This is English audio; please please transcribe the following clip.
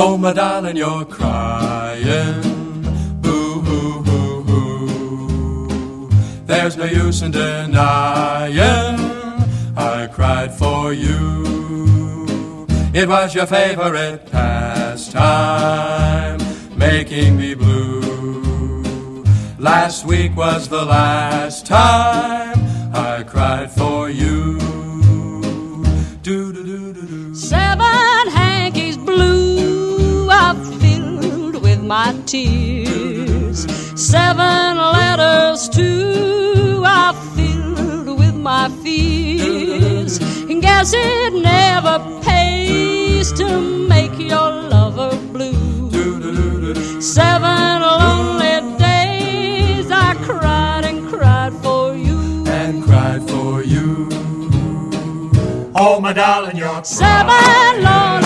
Oh, my darling, you're crying. Boo-hoo-hoo-hoo. There's no use in denying I cried for you. It was your favorite pastime, making me blue. Last week was the last time I cried for you. Do-do-do-do-do. 7 hankies blue I filled with my tears. 7 letters too I filled with my fears. Guess it never pays to make your lover blue. 7 lonely days I cried and cried for you. And cried for you. Oh, my darling, you're 7 lonely